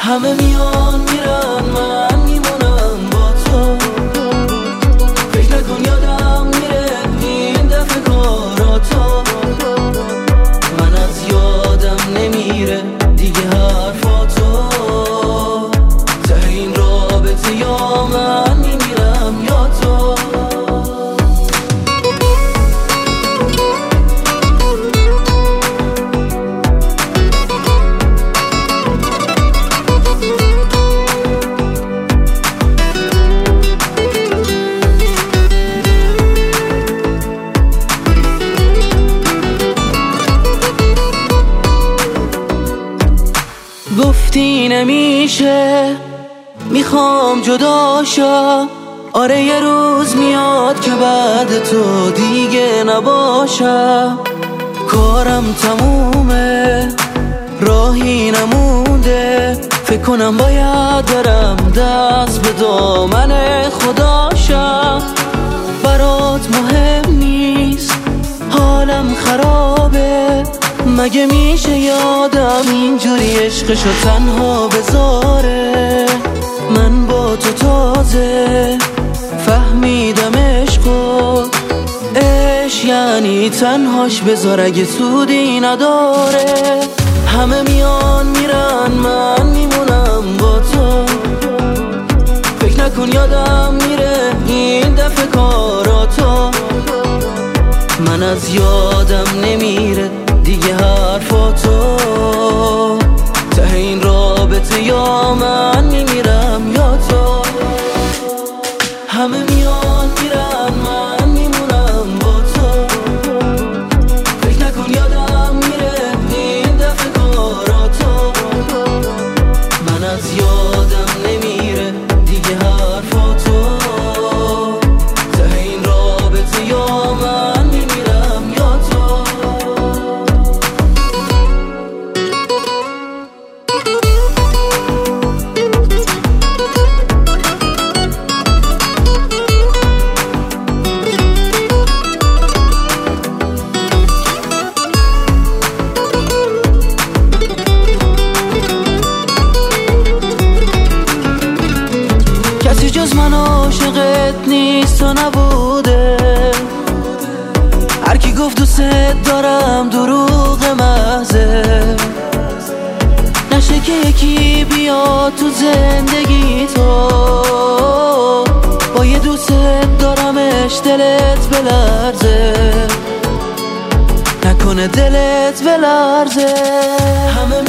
همه میان میرن من میمونم با تو. فکر نکن یادم میره این دفعه کاراتو. من از یادم نمیره دیگه حرفاتو. ته این رابطه یا من میمیرم یا تو. گفتی نمیشه میخوام جدا شم. آره یه روز میاد که بعد تو دیگه نباشم. کارم تمومه راهی نمونده. فکر کنم باید برم دست به دامن خداشم. برات مهم نیست حالم خرابه. مگه میشه یادم اینجوری عشقشو تنها بذاره؟ من با تو تازه فهمیدم عشقو. عشق یعنی تنهاش بذار اگه سودی نداره. همه میان میرن من میمونم با تو. فکر نکن یادم میره این دفعه کاراتو. من از یادم نمیره دیگه حرفاتو. ته این رابطه یا من میمیرم یا تو. همه میان میرن من میمونم با تو. فکر نکن یادم میره این دفعه کاراتو. من از یادم نمیره دیگه حرفاتو. ته این رابطه یا من میمیرم یا تو. کسی جز من عاشقت نیست و نبوده. هر کی گفت دوست دارم دروغ محضه. نشه که یکی بیاد تو زندگی تو. با یه دوست دارمش دلت بلرزه. نکنه دلت بلرزه. همه